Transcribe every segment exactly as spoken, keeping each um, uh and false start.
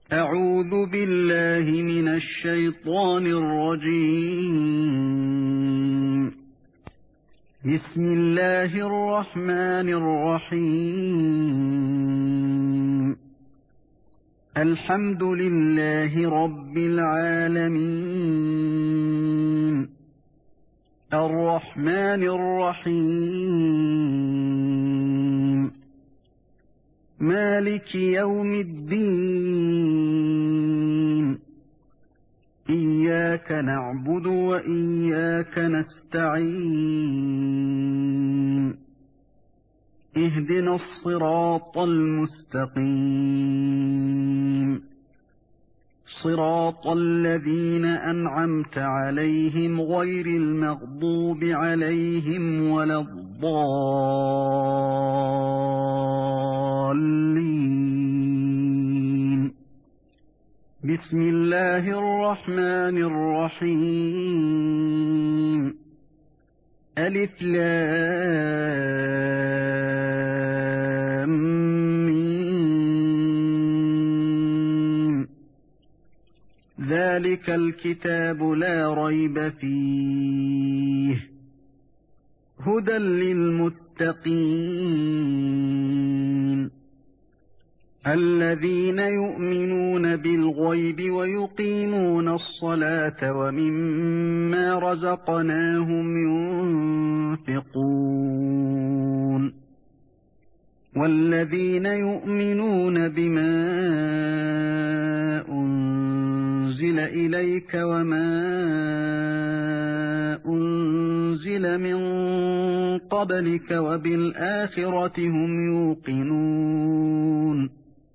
أعوذ بالله من الشيطان الرجيم. بسم الله الرحمن الرحيم. الحمد لله رب العالمين، الرحمن الرحيم، مالك يوم الدين. إياك نعبد وإياك نستعين. اهدنا الصراط المستقيم، صراط الذين أنعمت عليهم غير المغضوب عليهم ولا الضالين. بسم الله الرحمن الرحيم. ألف لام ميم. ذلك الكتاب لا ريب فيه، هدى للمتقين الذين يؤمنون بالغيب ويقيمون الصلاة ومما رزقناهم ينفقون والذين يؤمنون بما أنزل إليك وما أنزل من قبلك وبالآخرة هم يوقنون.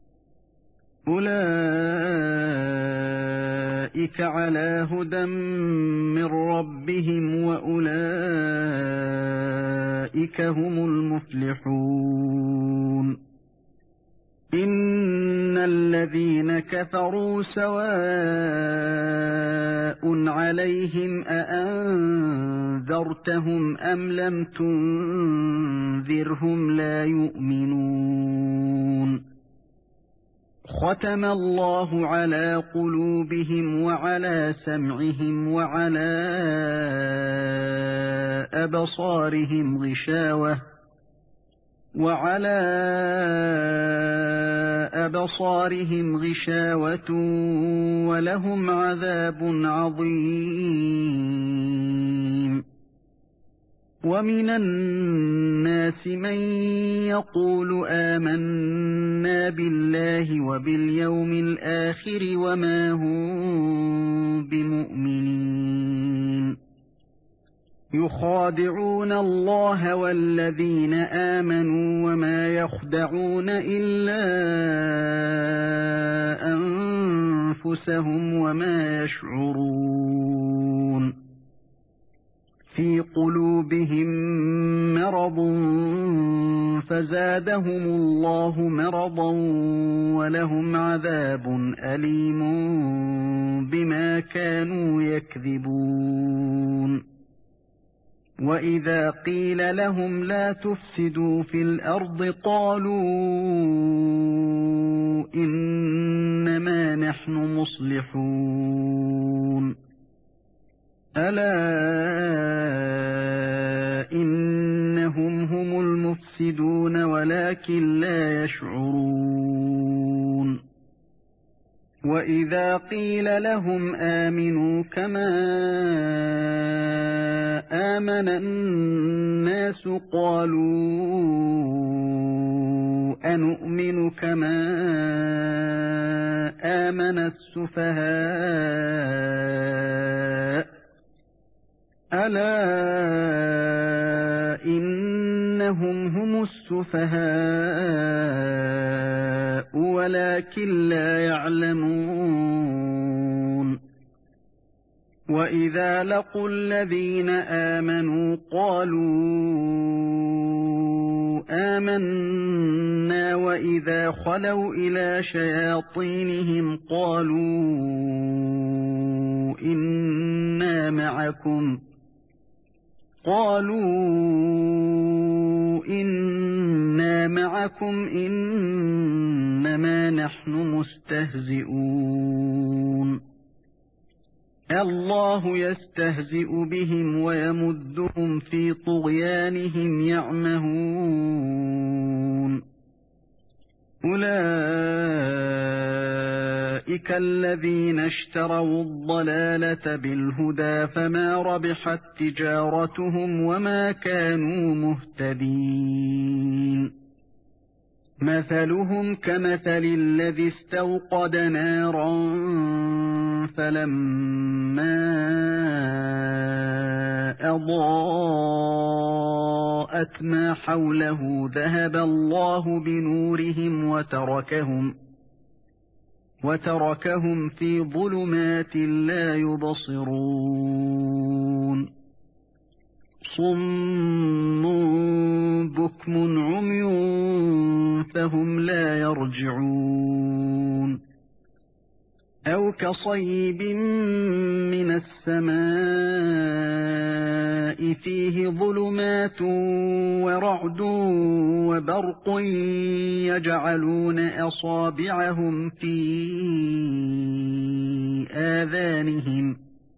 أولئك على هدى من ربهم وأولئك هم المفلحون. إن الذين كفروا سواء عليهم أأنذرتهم أم لم تنذرهم لا يؤمنون. ختم الله على قلوبهم وعلى سمعهم وعلى أبصارهم غشاوة وعلى أبصارهم غشاوة ولهم عذاب عظيم. ومن الناس من يقول آمنا بالله وباليوم الآخر وما هم بمؤمنين. يخادعون الله والذين آمنوا وما يخدعون إلا أنفسهم وما يشعرون. في قلوبهم مرض فزادهم الله مرضا ولهم عذاب أليم بما كانوا يكذبون. وإذا قيل لهم لا تفسدوا في الأرض قالوا إنما نحن مصلحون. ألا إنهم هم المفسدون ولكن لا يشعرون. وإذا قيل لهم آمنوا كما آمن الناس قالوا أنؤمن كما آمن السفهاء. ألا إنهم هم السفهاء ولكن لا يعلمون. وإذا لقوا الذين آمنوا قالوا آمنا وإذا خلوا إلى شياطينهم قالوا إنا معكم قالوا إنا معكم إنما نحن مستهزئون الله يستهزئ بهم ويمدهم في طغيانهم يعمهون أولئك الذين اشتروا الضلالة بالهدى فما ربحت تجارتهم وما كانوا مهتدين مثلهم كمثل الذي استوقد نارا فلما أضاءت ما حوله ذهب الله بنورهم وتركهم وتركهم في ظلمات لا يبصرون صم بكم عمي فهم لا يرجعون أو كصيب من السماء فيه ظلمات ورعد وبرق يجعلون أصابعهم في آذانهم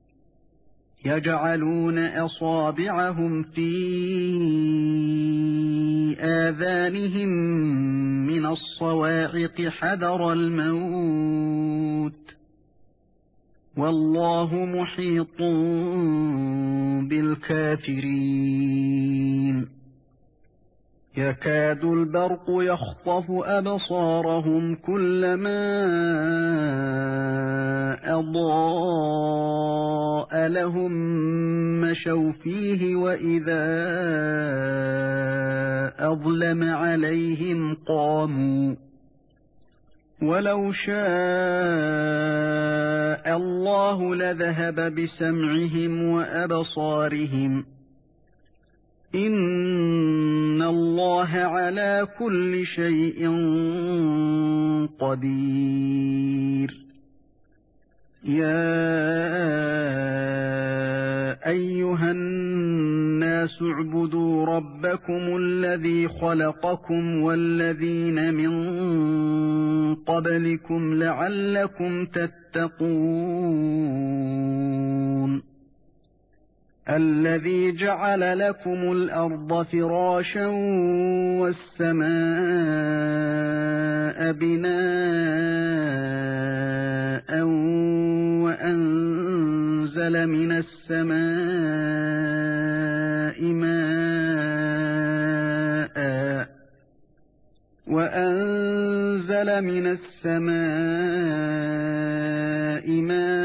يجعلون أصابعهم في آذانهم من الصواعق حذر الموت والله محيط بالكافرين يكاد البرق يخطف أبصارهم كلما أضاء لهم مشوا فيه وإذا أظلم عليهم قاموا ولو شاء الله لذهب بسمعهم وأبصارهم إن الله على كل شيء قدير يا أيها الناس اعبدوا ربكم الذي خلقكم والذين من قبلكم لعلكم تتقون الذي جعل لكم الأرض فراشا والسماء بناء وأنزل من السماء ماء وأنزل من السماء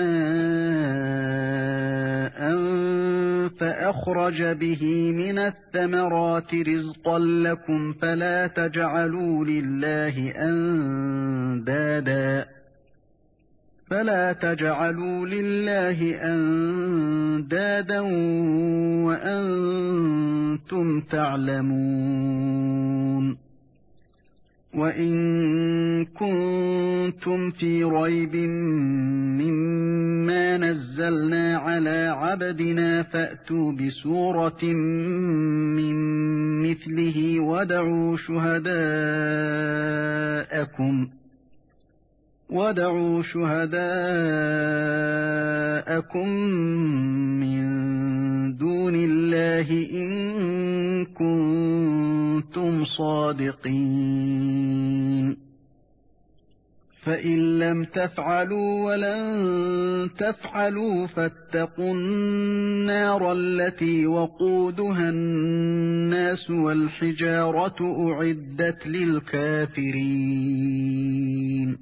ماء فأخرج به من الثمرات رزقا لكم فلا تجعلوا لله أندادا فلا تجعلوا لله أندادا وأنتم تعلمون وإن كنتم في ريب مما نزلنا على عبدنا فأتوا بسورة من مثله وادعوا شهداءكم وادعوا شهداءكم من دون الله إن كنتم صادقين فإن لم تفعلوا ولن تفعلوا فاتقوا النار التي وقودها الناس والحجارة أعدت للكافرين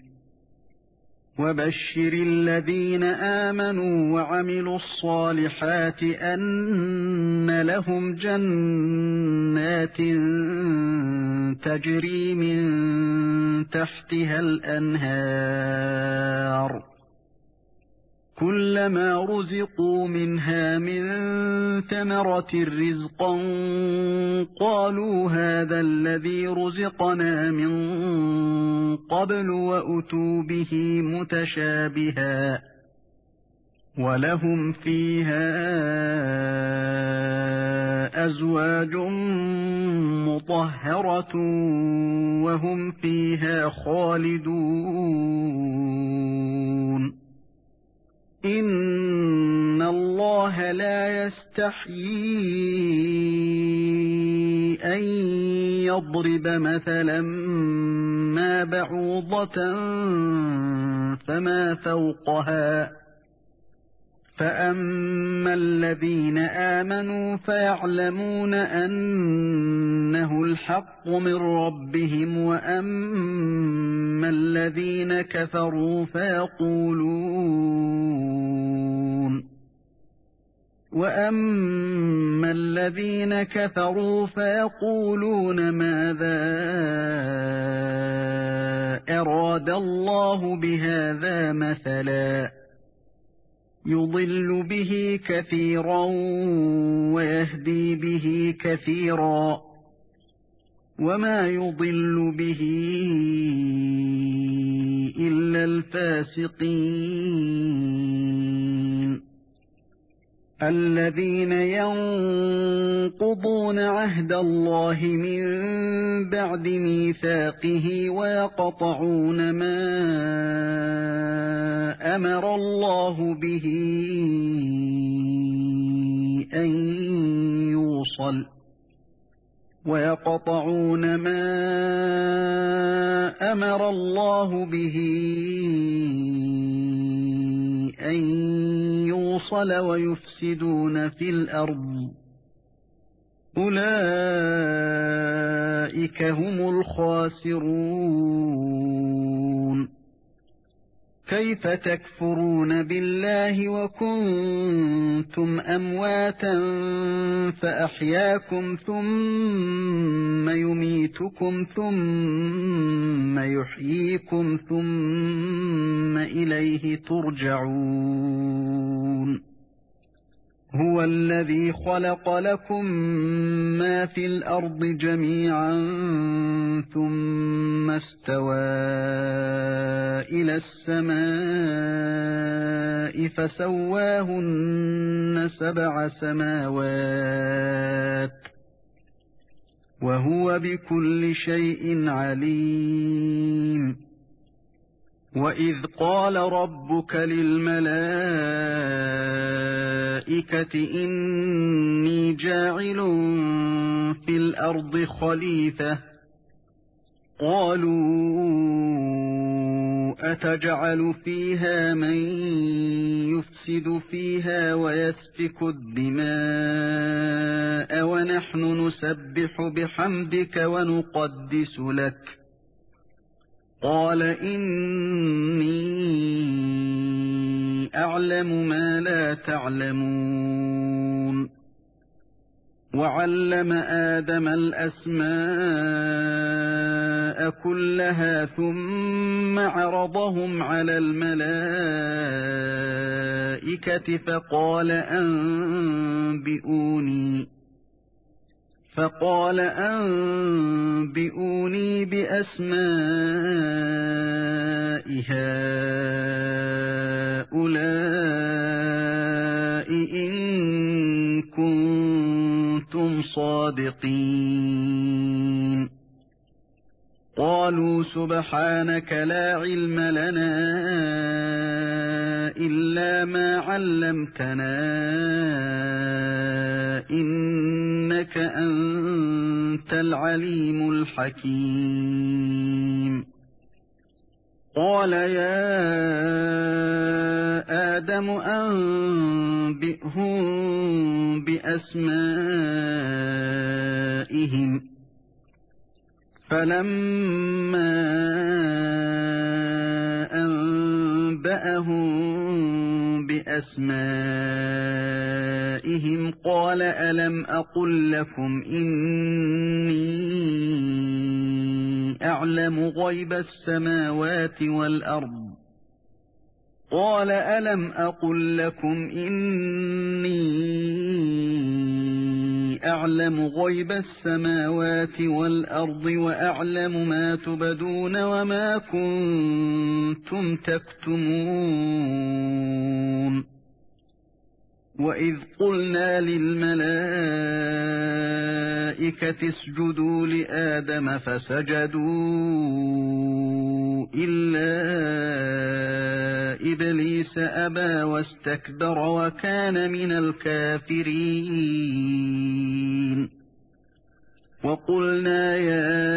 وبشر الذين آمنوا وعملوا الصالحات أن لهم جنات تجري من تحتها الأنهار كلما رزقوا منها من ثمرة رزقا قالوا هذا الذي رزقنا من قبل وأتوا به متشابها ولهم فيها أزواج مطهرة وهم فيها خالدون إن الله لا يستحيي أن يضرب مثلا ما بعوضة فما فوقها فأما الذين آمنوا فيعلمون أنه الحق من ربهم وأما الذين كفروا فيقولون وأما الذين كفروا فيقولون ماذا أراد الله بهذا مثلا يضل به كثيرا ويهدي به كثيرا وما يضل به إلا الفاسقين الذين ينقضون عهد الله من بعد ميثاقه ويقطعون ما أمر الله به أن يوصل ويقطعون ما أمر الله به أن يوصل ويفسدون في الأرض أولئك هم الخاسرون كيف تكفرون بالله وكنتم أمواتا فأحياكم ثم يميتكم ثم يحييكم ثم إليه ترجعون هو الذي خلق لكم ما في الأرض جميعا ثم استوى إلى السماء فسواهن سبع سماوات وهو بكل شيء عليم وإذ قال ربك للملائكة إني جاعل في الأرض خليفة قالوا أتجعل فيها من يفسد فيها ويسفك الدماء ونحن نسبح بحمدك ونقدس لك قال إني أعلم ما لا تعلمون وعلم آدم الأسماء كلها ثم عرضهم على الملائكة فقال أنبئوني فقال أنبئوني بأسماء هؤلاء إن كنتم صادقين قالوا سبحانك لا علم لنا إلا ما علمتنا إنك أنت العليم الحكيم قال يا آدم أنبئهم بأسمائهم فلما أنبأهم بأسمائهم قال ألم أقل لكم إني أعلم غيب السماوات والأرض قال ألم أقل لكم إني أعلم غيب السماوات والأرض وأعلم ما تبدون وما كنتم تكتمون وإذ قلنا للملائكة اسجدوا لآدم فسجدوا إلا إبليس أبى واستكبر وكان من الكافرين وقلنا يا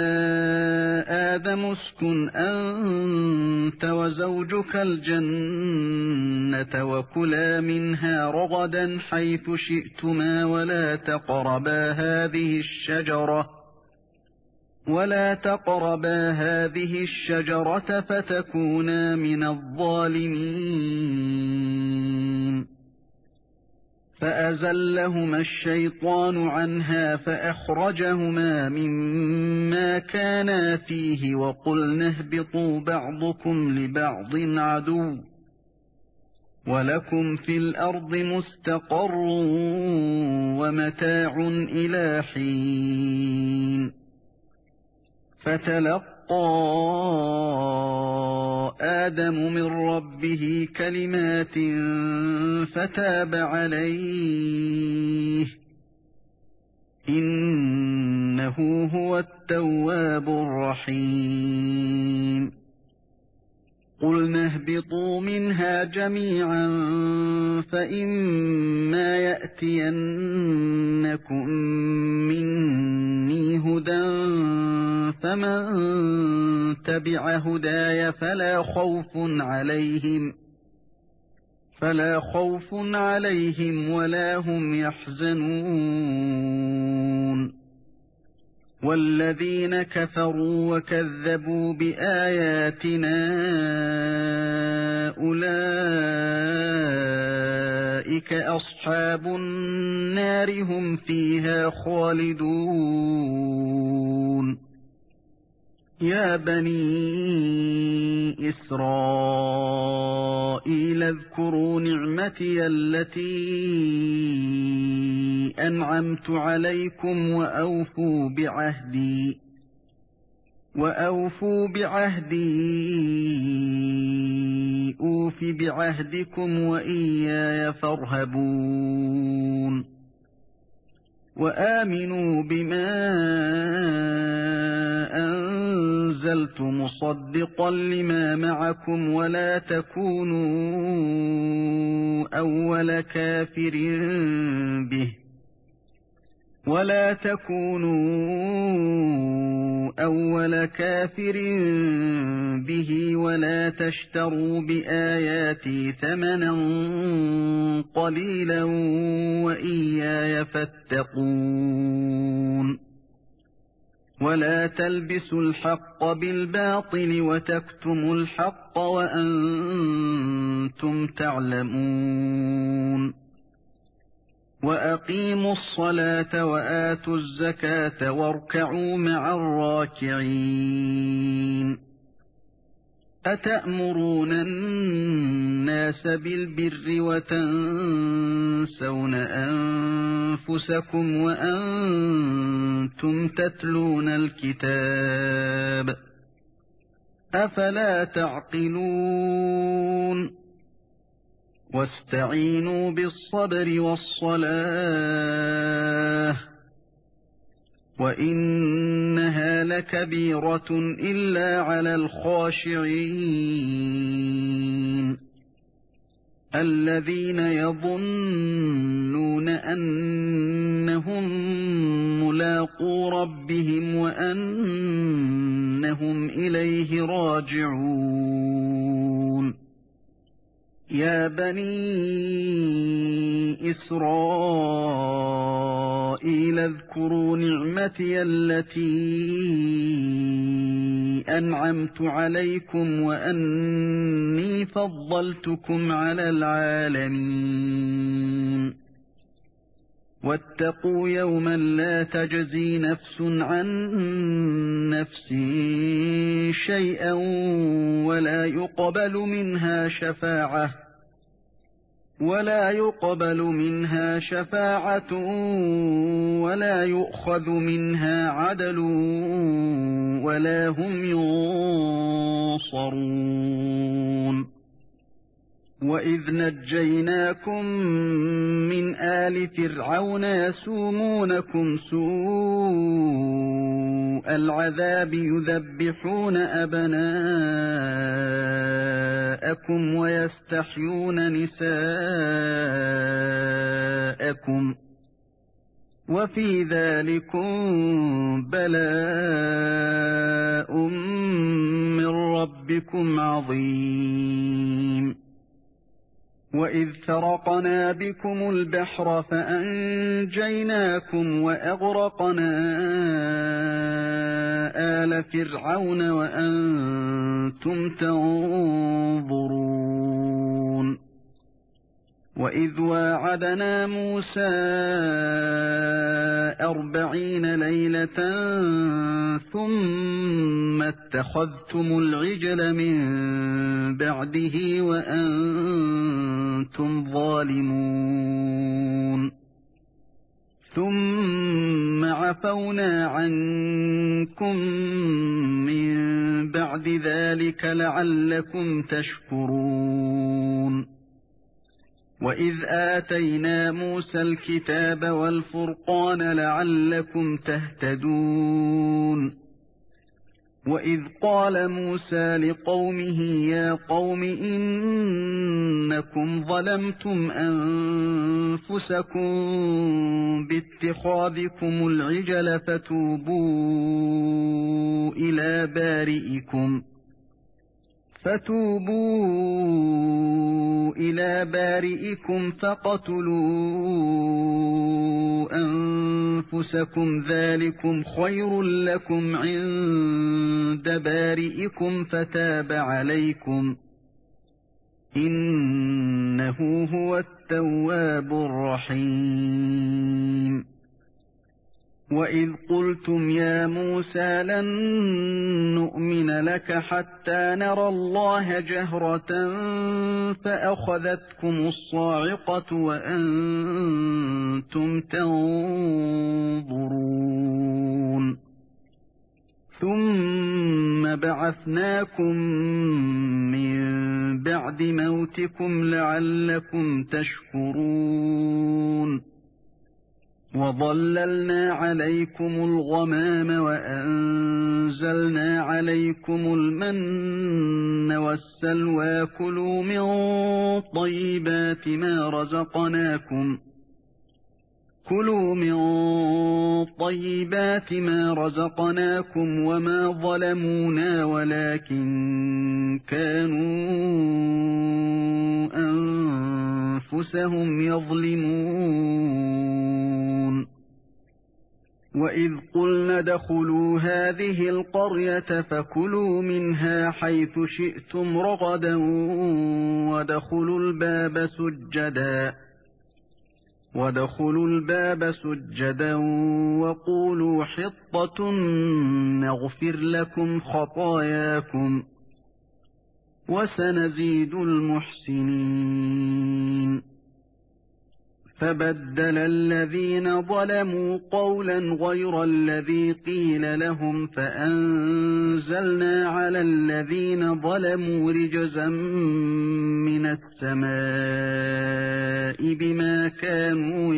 آدم اسكن أنت وزوجك الجنة وكلا منها رغدا حيث شئتما ولا تقربا هذه الشجرة ولا تقربا هذه الشجرة فتكونا من الظالمين فأزلهما الشيطان عنها فأخرجهما مما كانا فيه وقلنا اهبطوا بعضكم لبعض عدو ولكم في الأرض مستقر ومتاع إلى حين فتلقى آدم من ربه كلمات فتاب عليه إنه هو التواب الرحيم قلنا اهبطوا منها جميعا فإما يأتينكم مني هدى فمن تبع هداي فلا خوف عليهم فلا خوف عليهم ولا هم يحزنون والذين كفروا وكذبوا بآياتنا أولئك أصحاب النار هم فيها خالدون يا بني إسرائيل اذكروا نعمتي التي أنعمت عليكم وأوفوا بعهدي وأوفوا بعهدي أوف بعهدكم وإياي فارهبون وآمنوا بما أنزلت مصدقا لما معكم ولا تكونوا أول كافر به ولا تكونوا أول كافر به ولا تشتروا بآياتي ثمنا قليلا وإياي فاتقون ولا تلبسوا الحق بالباطل وتكتموا الحق وأنتم تعلمون وأقيموا الصلاة وآتوا الزكاة واركعوا مع الراكعين أتأمرون الناس بالبر وتنسون أنفسكم وأنتم تتلون الكتاب أفلا تعقلون واستعينوا بالصبر والصلاة وإنها لكبيرة إلا على الخاشعين الذين يظنون أنهم ملاقو ربهم وأنهم إليه راجعون يا بني إسرائيل اذكروا نعمتي التي أنعمت عليكم وأني فضلتكم على العالمين واتقوا يوما لا تجزي نفس عن نفس شيئا ولا يقبل منها شفاعة ولا يقبل منها شفاعة ولا يؤخذ منها عدل ولا هم ينصرون وإذ نجيناكم من آل فرعون يسومونكم سوء العذاب يذبحون أبناءكم ويستحيون نساءكم وفي ذلكم بلاء من ربكم عظيم. وإذ فرقنا بكم البحر فأنجيناكم وأغرقنا آل فرعون وأنتم تنظرون. وإذ واعدنا موسى أربعين ليلة ثم اتخذتم العجل من بعده وأنتم ظالمون ثم عفونا عنكم من بعد ذلك لعلكم تشكرون. وإذ آتينا موسى الكتاب والفرقان لعلكم تهتدون. وإذ قال موسى لقومه يا قوم إنكم ظلمتم أنفسكم باتخاذكم العجل فتوبوا إلى بارئكم فتوبوا إلى بارئكم فاقتلوا أنفسكم ذلكم خير لكم عند بارئكم فتاب عليكم إنه هو التواب الرحيم. وإذ قلتم يا موسى لن نؤمن لك حتى نرى الله جهرة فأخذتكم الصاعقة وأنتم تنظرون ثم بعثناكم من بعد موتكم لعلكم تشكرون. وظللنا عليكم الغمام وأنزلنا عليكم المن والسلوى كلوا من طيبات ما رزقناكم كلوا من طيبات ما رزقناكم وما ظلمونا ولكن كانوا أنفسهم يظلمون. وإذ قلنا ادخلوا هذه القرية فكلوا منها حيث شئتم رغدا وادخلوا الباب سجدا وادخلوا الباب سجدا وقولوا حطة نغفر لكم خطاياكم وسنزيد المحسنين. فبدل الذين ظلموا قولا غير الذي قيل لهم فأنزلنا على الذين ظلموا رجزا من السماء بما كانوا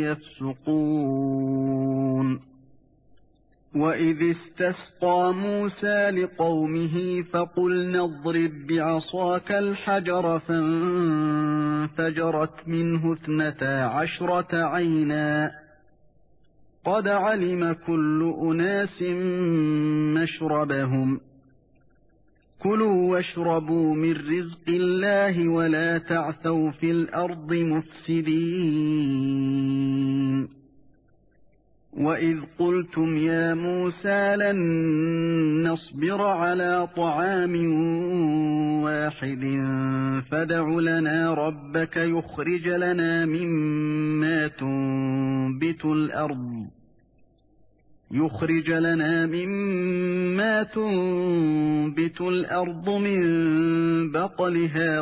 يفسقون. وإذ استسقى موسى لقومه فقلنا اضرب بعصاك الحجر فانفجرت منه اثنتا عشرة عينا قد علم كل أناس مشربهم كلوا واشربوا من رزق الله ولا تعثوا في الأرض مفسدين. وإذ قلتم يا موسى لن نصبر على طعام واحد فادع لنا ربك يخرج لنا مما تنبت الأرض يخرج لنا مما تنبت الأرض من بقلها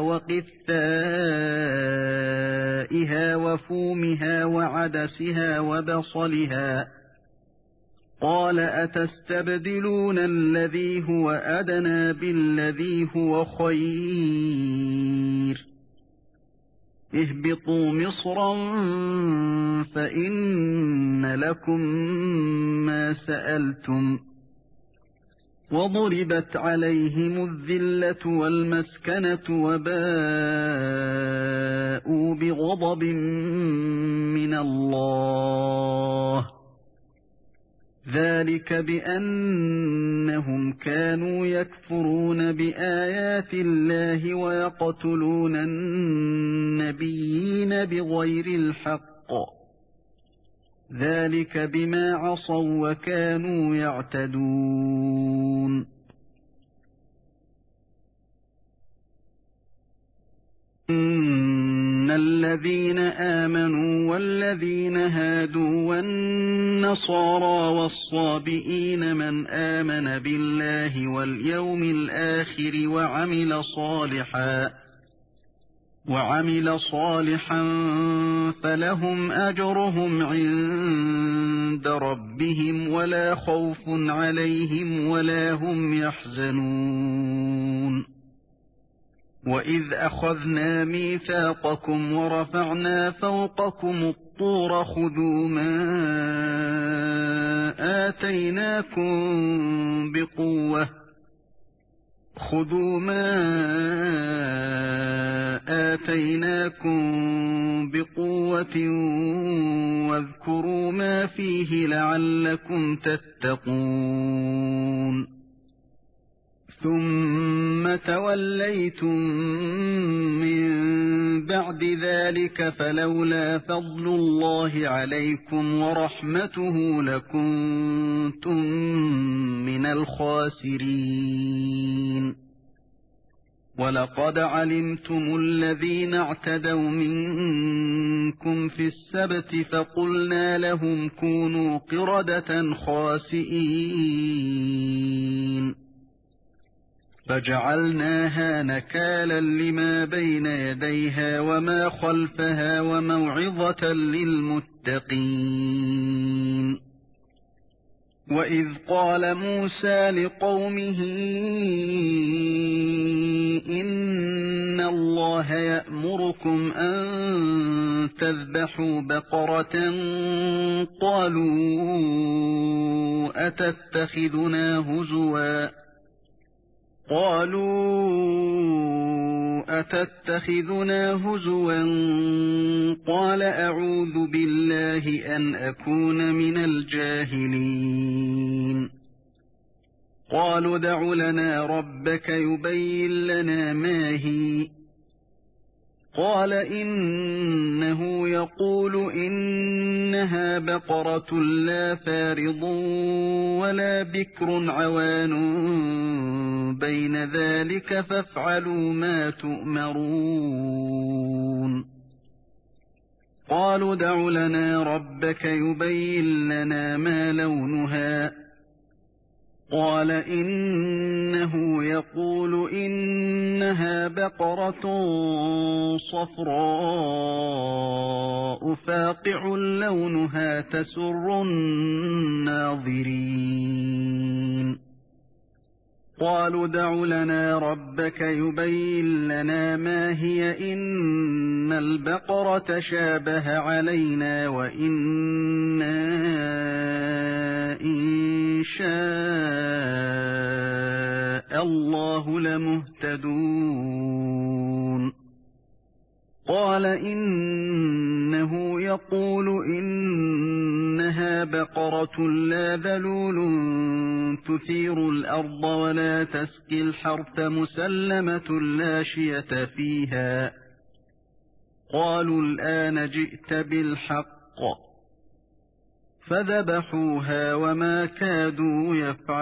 وقثائها وفومها وعدسها وبصلها قال أتستبدلون الذي هو أدنى بالذي هو خير اهبطوا مصرا فإن لكم ما سألتم وضربت عليهم الذلة والمسكنة وباءوا بغضب من الله ذلك بأنهم كانوا يكفرون بآيات الله ويقتلون النبيين بغير الحق ذلك بما عصوا وكانوا يعتدون إن الذين آمنوا والذين هادوا والنصارى والصابئين من آمن بالله واليوم الآخر وعمل صالحا وعمل صالحا فلهم أجرهم عند ربهم ولا خوف عليهم ولا هم يحزنون وإذ أخذنا ميثاقكم ورفعنا فوقكم الطور خذوا ما آتيناكم بقوة خذوا ما آتيناكم بقوة واذكروا ما فيه لعلكم تتقون ثم توليتم من بعد ذلك فلولا فضل الله عليكم ورحمته لكنتم من الخاسرين ولقد علمتم الذين اعتدوا منكم في السبت فقلنا لهم كونوا قردة خاسئين فجعلناها نكالا لما بين يديها وما خلفها وموعظة للمتقين وإذ قال موسى لقومه إن الله يأمركم أن تذبحوا بقرة قالوا أتتخذنا هزوا قالوا أتتخذنا هزوا قال أعوذ بالله أن أكون من الجاهلين قالوا ادع لنا ربك يبين لنا ما هي قال إنه يقول إنها بقرة لا فارض ولا بكر عوان بين ذلك فافعلوا ما تؤمرون قالوا ادع لنا ربك يبين لنا ما لونها قال إنه يقول إنها بقرة صفراء فاقع لونها تسر الناظرين قالوا ادع لنا ربك يبين لنا ما هي إن البقرة شابه علينا وإنا إن شاء الله لمهتدون قال إنه يقول إنها بقرة لا ذلول تثير الأرض ولا تسقي الحرث مسلمة لا شية فيها قالوا الآن جئت بالحق فذبحوها وما كادوا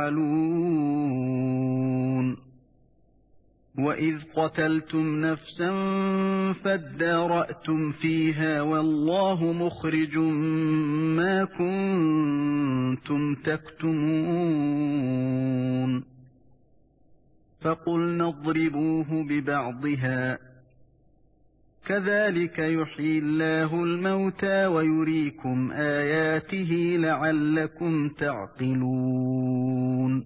يفعلون وإذ قتلتم نفسا فادارأتم فيها والله مخرج ما كنتم تكتمون فقلنا اضربوه ببعضها كذلك يحيي الله الموتى ويريكم آياته لعلكم تعقلون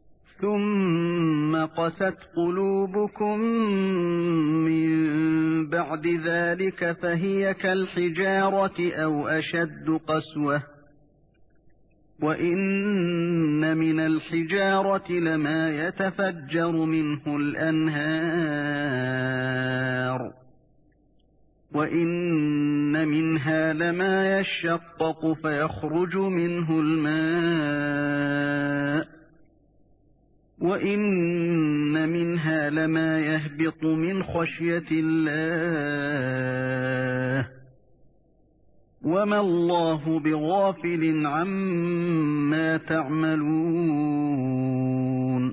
ثم قست قلوبكم من بعد ذلك فهي كالحجارة أو أشد قسوة وإن من الحجارة لما يتفجر منه الأنهار وإن منها لما يشقق فيخرج منه الماء وإن منها لما يهبط من خشية الله وما الله بغافل عما تعملون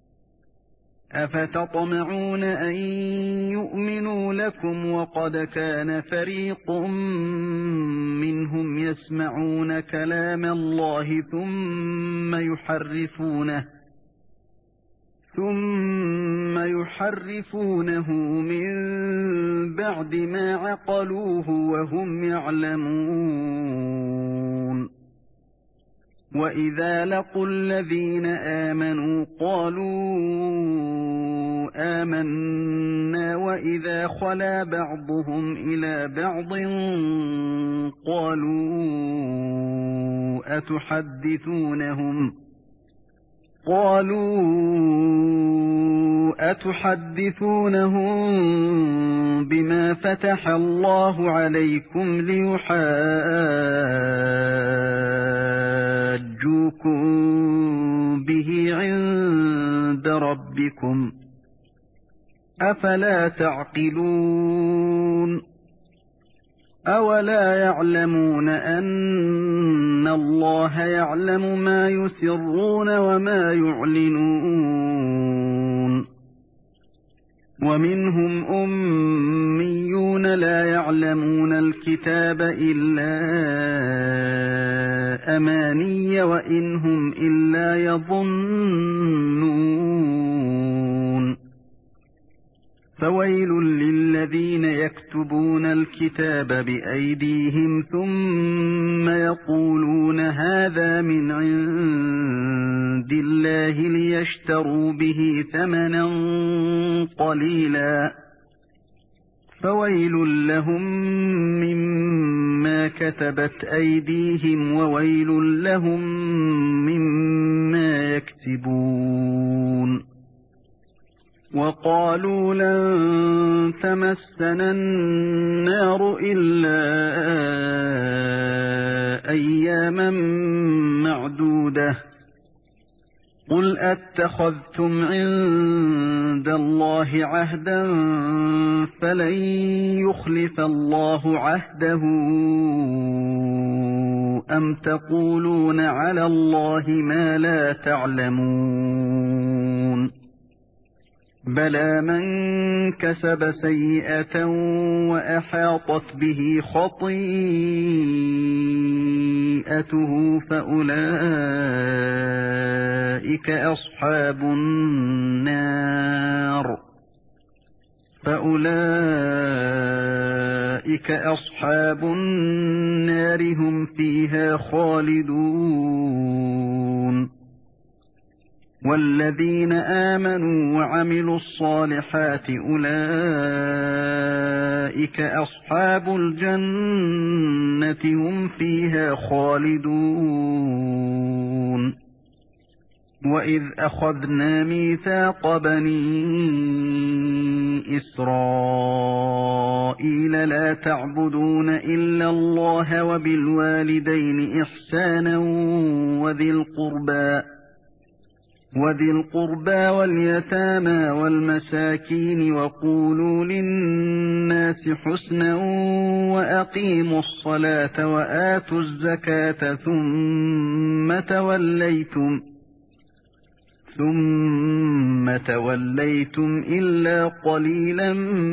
أفتطمعون أن يؤمنوا لكم وقد كان فريق منهم يسمعون كلام الله ثم يحرفونه ثم يحرفونه من بعد ما عقلوه وهم يعلمون وإذا لقوا الذين آمنوا قالوا آمنا وإذا خلا بعضهم إلى بعض قالوا أتحدثونهم قالوا أتحدثونهم بما فتح الله عليكم ليحاجوكم به عند ربكم أفلا تعقلون أولا يعلمون أن الله يعلم ما يسرون وما يعلنون ومنهم أميون لا يعلمون الكتاب إلا أماني وإنهم إلا يظنون فويل للذين يكتبون الكتاب بأيديهم ثم يقولون هذا من عند الله ليشتروا به ثمنا قليلا فويل لهم مما كتبت أيديهم وويل لهم مما يكسبون وقالوا لن تمسنا النار إلا أياما معدودة قل أتخذتم عند الله عهدا فلن يخلف الله عهده أم تقولون على الله ما لا تعلمون بلى من كسب سيئة وأحاطت به خطيئته فأولئك أصحاب النار فأولئك أصحاب النار هم فيها خالدون والذين آمنوا وعملوا الصالحات أولئك أصحاب الجنة هم فيها خالدون وإذ أخذنا ميثاق بني إسرائيل لا تعبدون إلا الله وبالوالدين إحسانا وذي القربى وذي القربى واليتامى والمساكين وقولوا للناس حسنا وأقيموا الصلاة وآتوا الزكاة ثم توليتم ثم توليتم إلا قليلا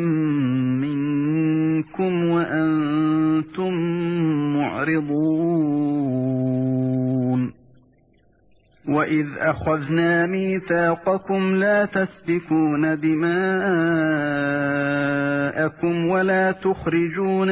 منكم وأنتم معرضون وإذ أخذنا ميثاقكم لا تسفكون دماءكم ولا تخرجون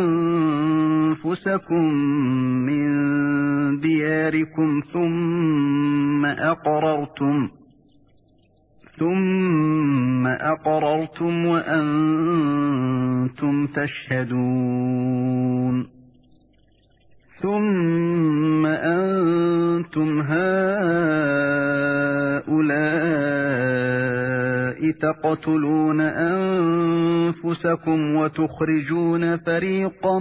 أنفسكم من دياركم ثم أقررتم ثم أقررتم وأنتم وأنتم تشهدون ثم أنتم هؤلاء تقتلون أنفسكم وتخرجون فريقا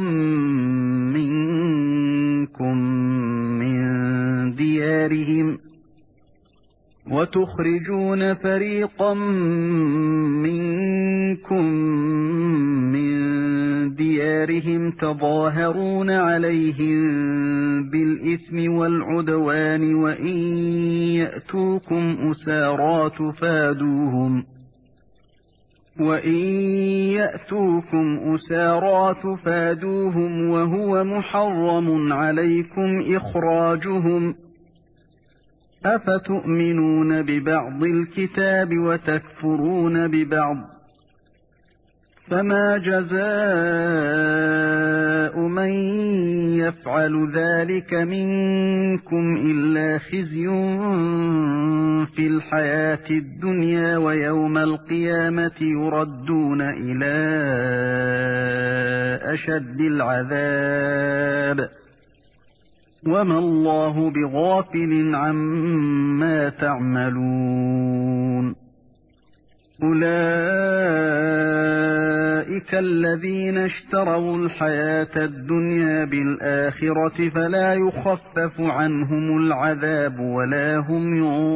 منكم من ديارهم وتخرجون فريقا منكم من ديارهم تظاهرون عليهم بالإثم والعدوان وإن يأتوكم أسارى تفادوهم وإن يأتوكم أسارى تفادوهم وهو محرم عليكم إخراجهم أفتؤمنون ببعض الكتاب وتكفرون ببعض فما جزاء من يفعل ذلك منكم إلا خزي في الحياة الدنيا ويوم القيامة يردون إلى أشد العذاب وما الله بغافل عما تعملون أولئك الذين اشتروا الحياة الدنيا بالآخرة فلا يخفف عنهم العذاب ولا هم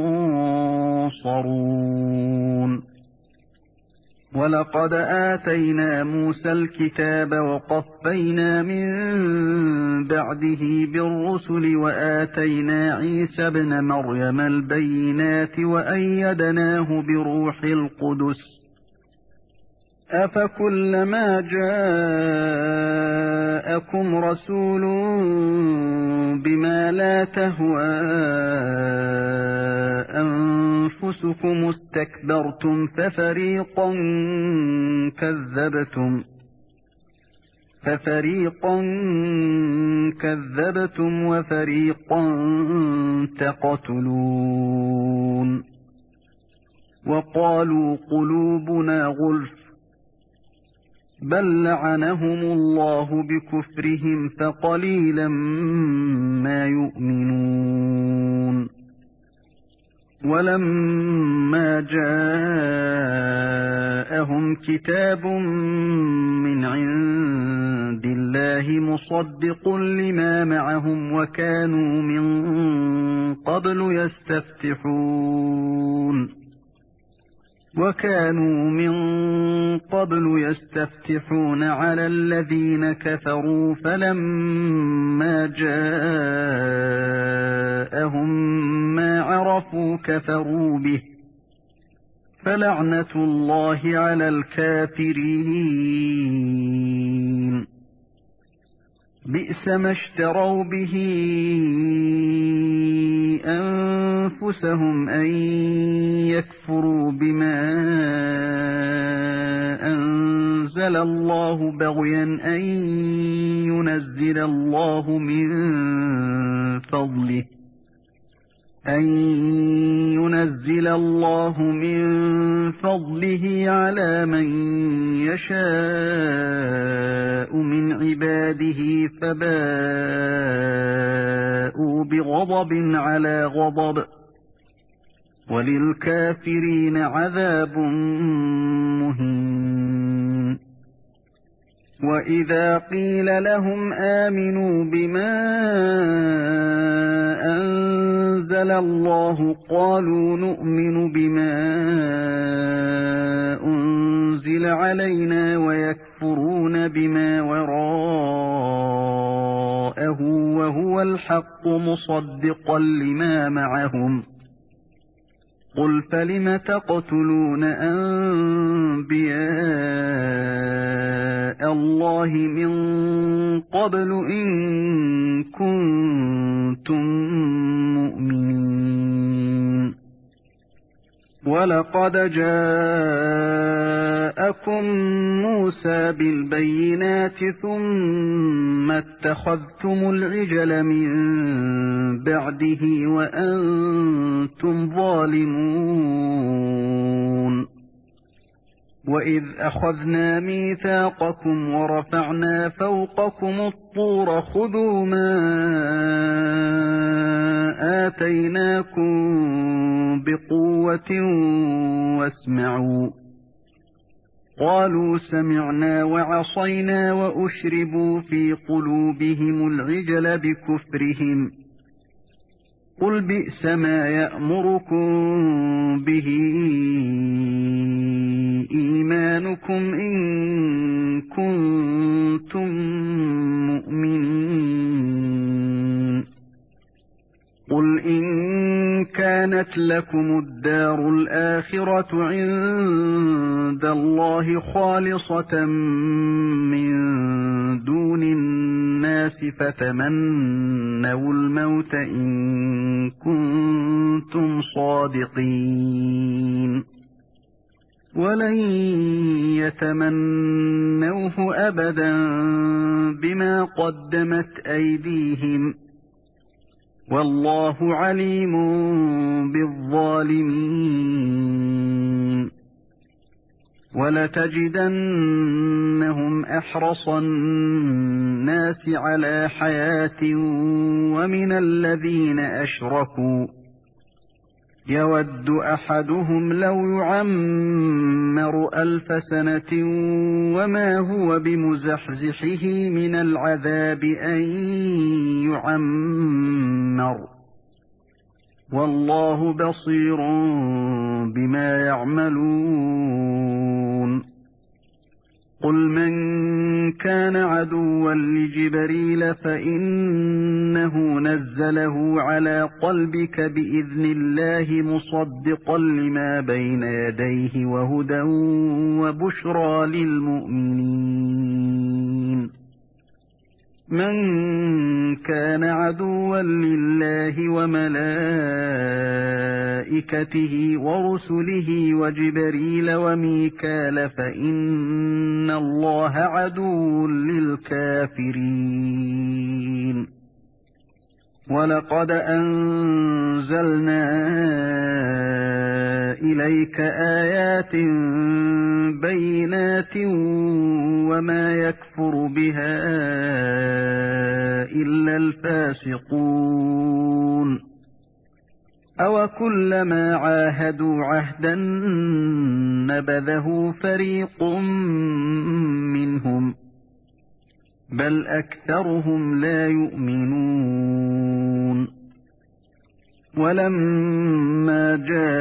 ينصرون ولقد آتينا موسى الكتاب وقفينا من بعده بالرسل وآتينا عيسى ابن مريم البينات وأيدناه بروح القدس أفكلما جاءكم رسول بما لا تهوى أنفسكم استكبرتم ففريقا كذبتم ففريقا كذبتم وفريقا تقتلون وقالوا قلوبنا غلف بل لعنهم الله بكفرهم فقليلا ما يؤمنون ولما جاءهم كتاب من عند الله مصدق لما معهم وكانوا من قبل يستفتحون وكانوا من قبل يستفتحون على الذين كفروا فلما جاءهم ما عرفوا كفروا به فلعنة الله على الكافرين بئس ما اشتروا به أنفسهم أن يكفروا بما أنزل الله بغيا أن ينزل الله من فضله أن ينزل الله من فضله على من يشاء من عباده فباءوا بغضب على غضب وللكافرين عذاب مهين وإذا قيل لهم آمنوا بما أنزل الله قالوا نؤمن بما أنزل علينا ويكفرون بما وراءه وهو الحق مصدقا لما معهم قل فلم تقتلون أنبياء الله من قبل إن كنتم مؤمنين ولقد جاءكم موسى بالبينات ثم اتخذتم العجل من بعده وأنتم ظالمون وإذ أخذنا ميثاقكم ورفعنا فوقكم الطور خذوا ما آتيناكم بقوة واسمعوا قالوا سمعنا وعصينا وأشربوا في قلوبهم العجل بكفرهم قل بئس ما يأمركم به إيمانكم إن كنتم مؤمنين قل إن كانت لكم الدار الآخرة عند الله خالصة من دون الناس فتمنوا الموت إن كنتم صادقين ولن يتمنوه أبدا بما قدمت أيديهم والله عليم بالظالمين ولتجدنهم أحرص الناس على حياة ومن الذين أشركوا يود أحدهم لو يعمر ألف سنة وما هو بمزحزحه من العذاب أن يعمر والله بصير بما يعملون قل من كان عدوا لجبريل فإنه نزله على قلبك بإذن الله مصدقا لما بين يديه وهدى وبشرى للمؤمنين من كان عدوا لله وملائكته ورسله وجبريل وميكال فإن الله عدو للكافرين ولقد أنزلنا إليك آيات بينات وما يكفر بها إلا الفاسقون أوكلما عاهدوا عهدا نبذه فريق منهم بل أكثرهم لا يؤمنون ولما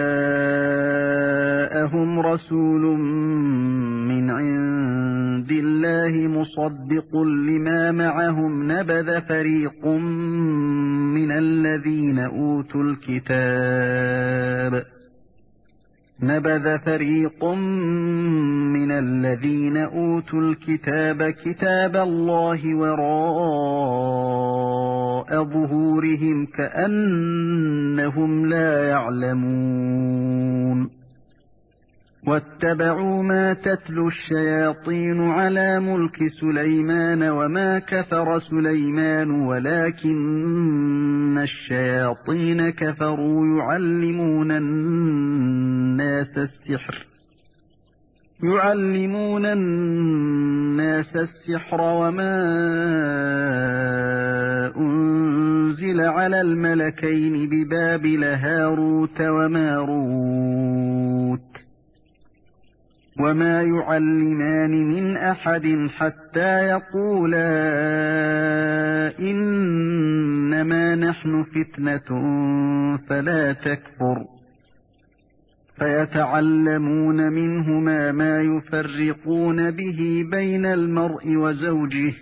جاءهم رسول من عند الله مصدق لما معهم نبذ فريق من الذين أوتوا الكتاب نبذ فريق من الذين أوتوا الكتاب كتاب الله وراء ظهورهم كأنهم لا يعلمون واتبعوا ما تتلو الشياطين على ملك سليمان وما كفر سليمان ولكن الشياطين كفروا يعلمون الناس السحر يعلمون الناس السحر وما أنزل على الملكين ببابل هاروت وماروت وما يعلمان من أحد حتى يقولا إنما نحن فتنة فلا تكفر فيتعلمون منهما ما يفرقون به بين المرء وزوجه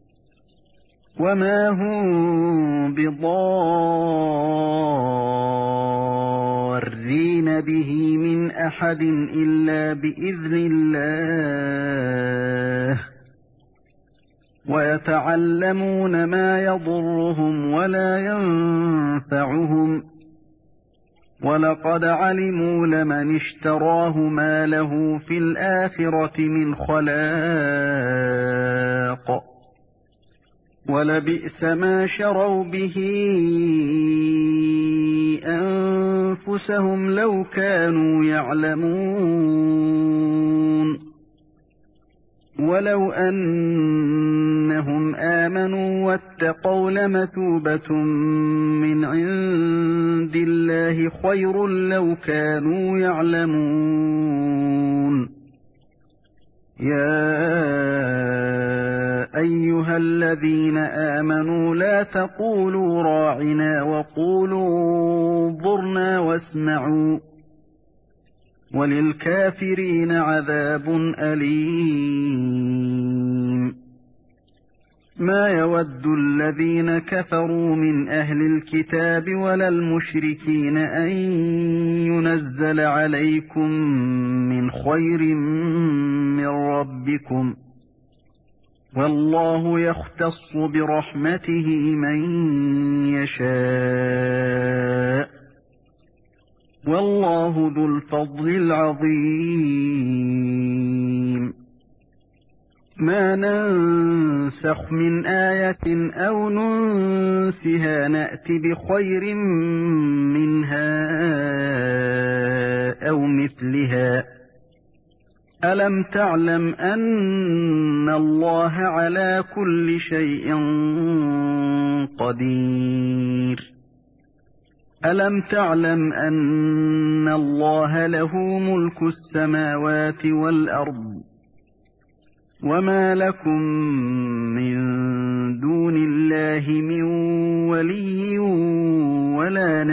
وما هم بضارين به من أحد إلا بإذن الله ويتعلمون ما يضرهم ولا ينفعهم ولقد علموا لمن اشتراه ما له في الآخرة من خلاق ولبئس ما شروا به أنفسهم لو كانوا يعلمون ولو أنهم آمنوا واتقوا لمثوبة من عند الله خير لو كانوا يعلمون يا أيها الذين آمنوا لا تقولوا راعنا وقولوا انظرنا واسمعوا وللكافرين عذاب أليم ما يود الذين كفروا من أهل الكتاب ولا المشركين أن ينزل عليكم من خير من ربكم والله يختص برحمته من يشاء والله ذو الفضل العظيم ما ننسخ من آية أو ننسها نأت بخير منها أو مثلها ألم تعلم أن الله على كل شيء قدير ألم تعلم أن الله له ملك السماوات والأرض وما لكم من دون الله من ولي ولا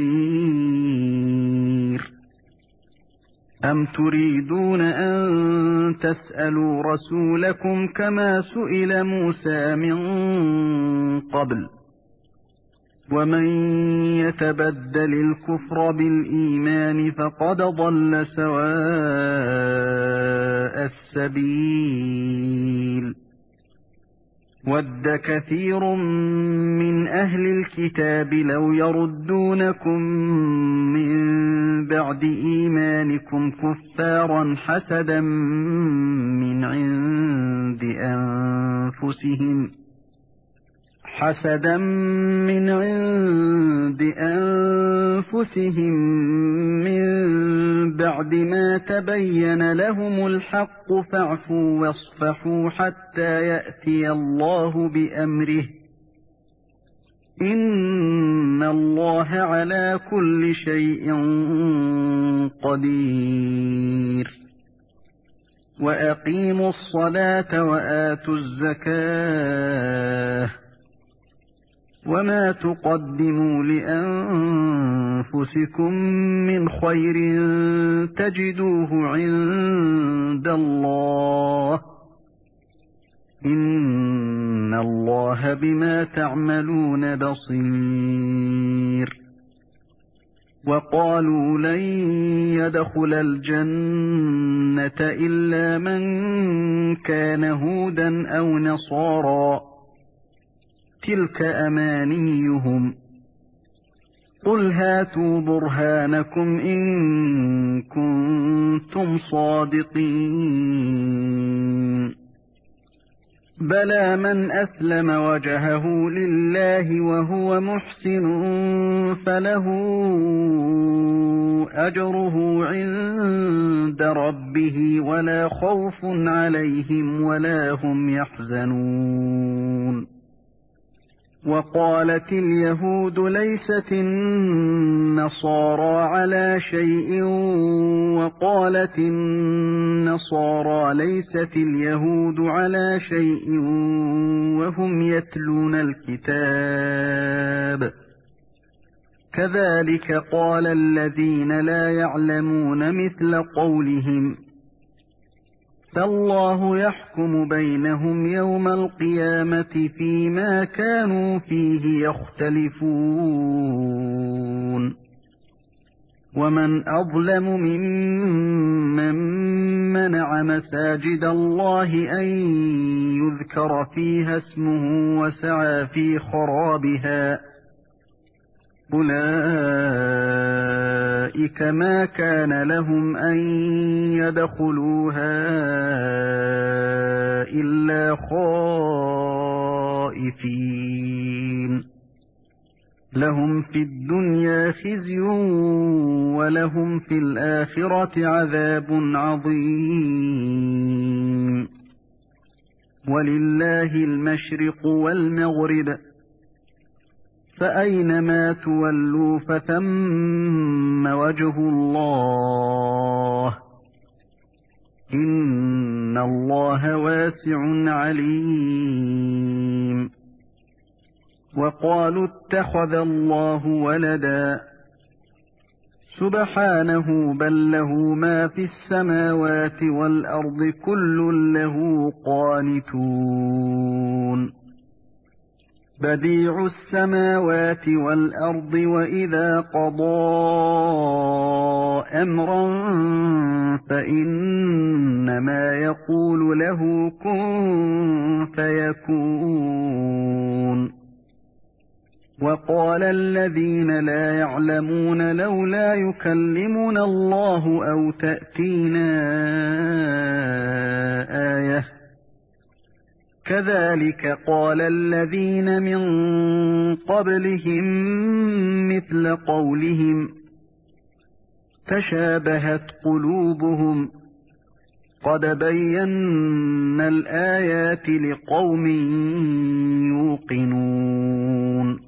نصير أم تريدون أن تسألوا رسولكم كما سئل موسى من قبل ومن يتبدل الكفر بالإيمان فقد ضل سواء السبيل ود كثير من أهل الكتاب لو يردونكم من بعد إيمانكم كفارا حسدا من عند أنفسهم حسدا من عند أنفسهم من بعد ما تبين لهم الحق فاعفوا واصفحوا حتى يأتي الله بأمره إن الله على كل شيء قدير وأقيموا الصلاة وآتوا الزكاة وما تقدموا لأنفسكم من خير تجدوه عند الله إن الله بما تعملون بصير وقالوا لن يدخل الجنة إلا من كان هودا أو نصارى تلك أمانيهم قل هاتوا برهانكم إن كنتم صادقين بلى من أسلم وجهه لله وهو محسن فله أجره عند ربه ولا خوف عليهم ولا هم يحزنون وقالت اليهود ليست النصارى على شيء وقالت النصارى ليست اليهود على شيء وهم يتلون الكتاب كذلك قال الذين لا يعلمون مثل قولهم فالله يحكم بينهم يوم القيامة فيما كانوا فيه يختلفون ومن أظلم ممن منع مساجد الله أن يذكر فيها اسمه وسعى في خرابها أولئك ما كان لهم أن يدخلوها إلا خائفين خائفين لهم في الدنيا خزي ولهم في الآخرة عذاب عظيم ولله المشرق والمغرب فأينما تولوا فثم وجه الله إن الله واسع عليم وقالوا اتخذ الله ولدا سبحانه بل له ما في السماوات والأرض كل له قانتون بديع السماوات والأرض وإذا قضى أمرا فإنما يقول له كن فيكون وقال الذين لا يعلمون لولا يكلمنا الله أو تأتينا آية كذلك قال الذين من قبلهم مثل قولهم تشابهت قلوبهم قد بينا الآيات لقوم يوقنون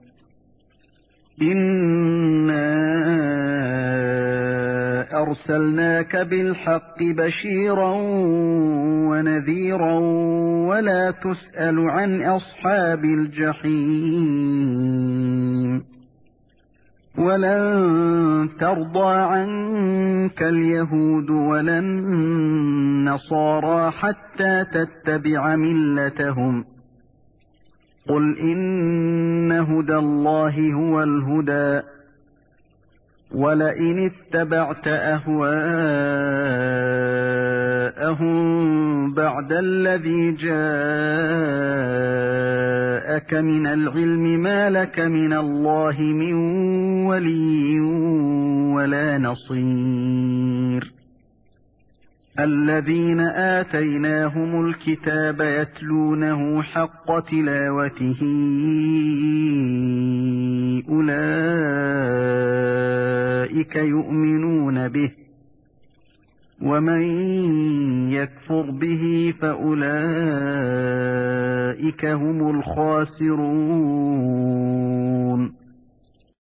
إنا أرسلناك بالحق بشيرا ونذيرا ولا تسأل عن أصحاب الجحيم ولن ترضى عنك اليهود ولا النصارى حتى تتبع ملتهم قل إن هدى الله هو الهدى ولئن اتبعت أهواءهم بعد الذي جاءك من العلم ما لك من الله من ولي ولا نصير الذين آتيناهم الكتاب يتلونه حق تلاوته أولئك يؤمنون به ومن يكفر به فأولئك هم الخاسرون